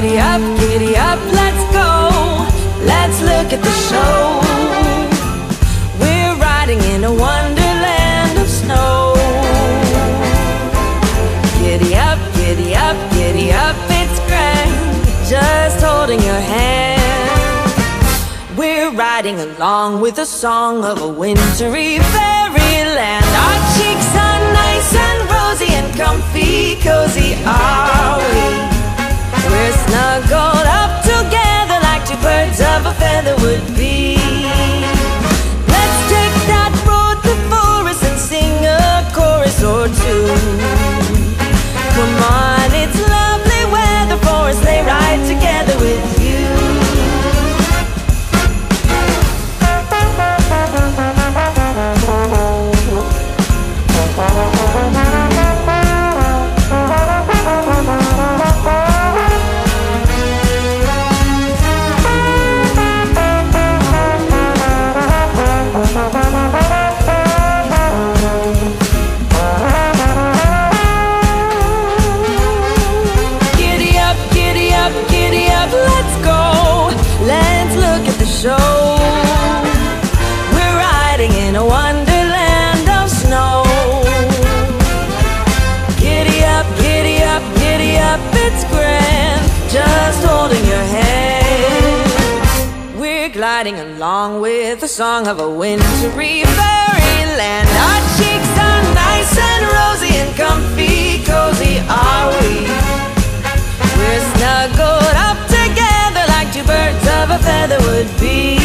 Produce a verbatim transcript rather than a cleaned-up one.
giddy up, giddy up, let's go. Let's look at the show. We're riding in a wonderland of snow. Giddy up, giddy up, giddy up, it's grand, just holding your hand. We're riding along with the song of a wintry fairyland. Our cheeks are nice and rosy and comfy, cozy are we. We're snuggled up together like two birds of a feather would be. Let's take that road before us and sing a chorus or two. Come on, it's lovely weather for a sleigh ride together with you. We're riding in a wonderland of snow. Giddy up, giddy up, giddy up, it's grand, just holding your hand. We're gliding along with the song of a wintry fairyland. Our cheeks are nice and rosy and comfy, cozy are we. We're snuggled up together like two birds of a feather would be.